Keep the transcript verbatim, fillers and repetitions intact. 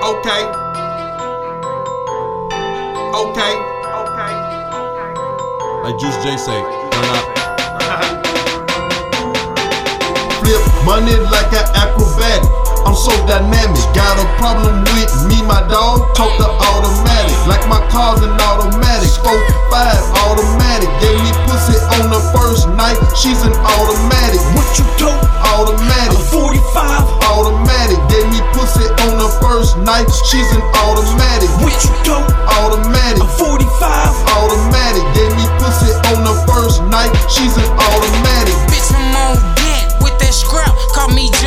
Okay. Okay. Okay. Like Juice J say, turn up. Flip money like an acrobatic. I'm so dynamic. Got a problem with me, my dog. Talk the automatic. Like my car's an automatic. four five automatic. Gave me pussy on the first night. She's an automatic. What you do? Automatic. I'm forty-five. Automatic. Gave me pussy on the first night. She's an automatic. What you do? Automatic. I'm forty-five. Automatic. Gave me pussy on the first night. She's an automatic. Bitch, I'm on deck with that scrap. Call me